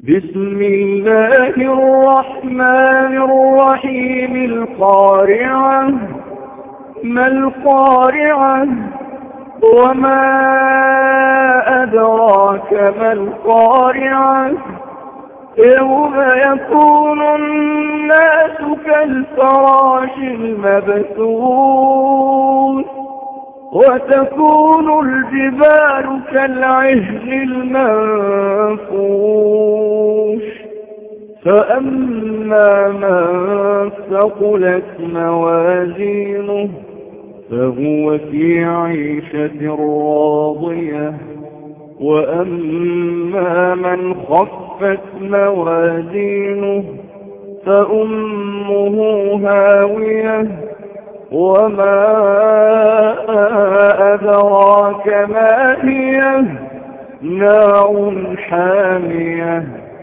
بسم الله الرحمن الرحيم. القارعة. ما القارعة؟ وما أدراك ما القارعة؟ يوم يكون الناس كالفراش المبثوث وتكون الجبال كالعهن المنفوش فأما من ثقلت موازينه فهو في عيشة راضية وأما من خفت موازينه فأمه هاوية وما أدراك ما هي نار حامية